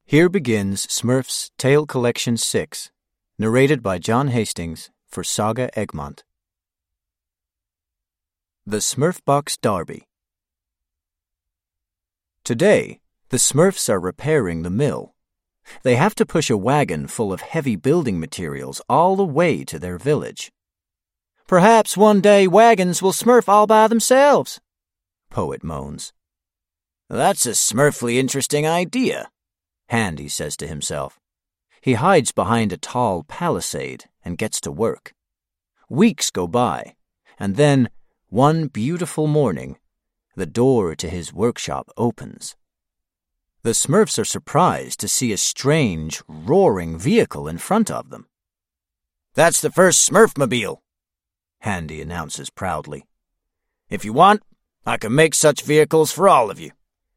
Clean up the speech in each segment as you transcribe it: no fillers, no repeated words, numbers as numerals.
Here begins Smurfs Tale Collection 6, narrated by John Hastings for Saga Egmont. The Smurfbox Derby. Today, the Smurfs are repairing the mill. They have to push a wagon full of heavy building materials all the way to their village. Perhaps one day wagons will smurf all by themselves, Poet moans. That's a smurfly interesting idea, Handy says to himself. He hides behind a tall palisade and gets to work. Weeks go by, and then, one beautiful morning, the door to his workshop opens. The Smurfs are surprised to see a strange, roaring vehicle in front of them. That's the first Smurfmobile, Handy announces proudly. If you want, I can make such vehicles for all of you.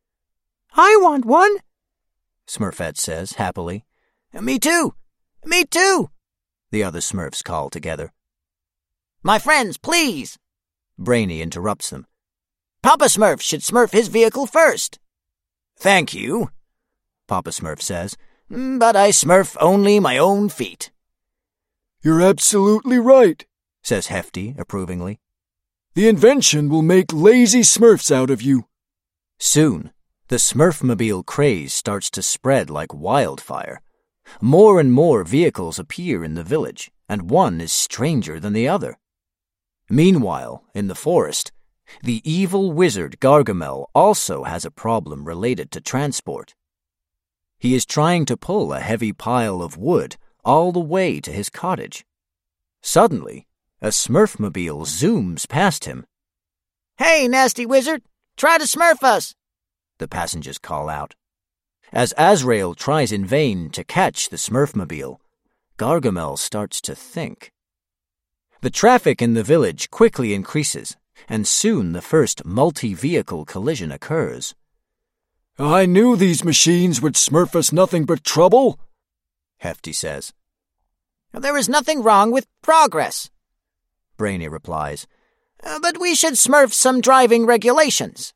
I want one, Smurfette says happily. Me too! Me too! The other Smurfs call together. My friends, please! Brainy interrupts them. Papa Smurf should smurf his vehicle first. Thank you, Papa Smurf says, but I smurf only my own feet. You're absolutely right, says Hefty approvingly. The invention will make lazy Smurfs out of you. Soon, the Smurfmobile craze starts to spread like wildfire. More and more vehicles appear in the village, and one is stranger than the other. Meanwhile, in the forest, the evil wizard Gargamel also has a problem related to transport. He is trying to pull a heavy pile of wood all the way to his cottage. Suddenly, a Smurfmobile zooms past him. Hey, nasty wizard! Try to smurf us! The passengers call out. As Azrael tries in vain to catch the Smurfmobile, Gargamel starts to think. The traffic in the village quickly increases, and soon the first multi-vehicle collision occurs. I knew these machines would smurf us nothing but trouble, Hefty says. There is nothing wrong with progress, Brainy replies. But we should smurf some driving regulations.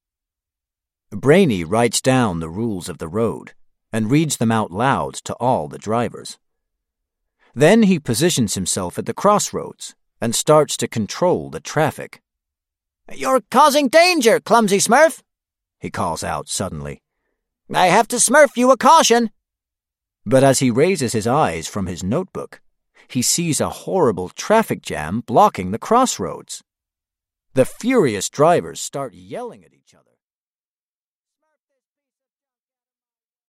Brainy writes down the rules of the road and reads them out loud to all the drivers. Then he positions himself at the crossroads and starts to control the traffic. You're causing danger, clumsy Smurf, he calls out suddenly. I have to smurf you a caution. But as he raises his eyes from his notebook, he sees a horrible traffic jam blocking the crossroads. The furious drivers start yelling at each other.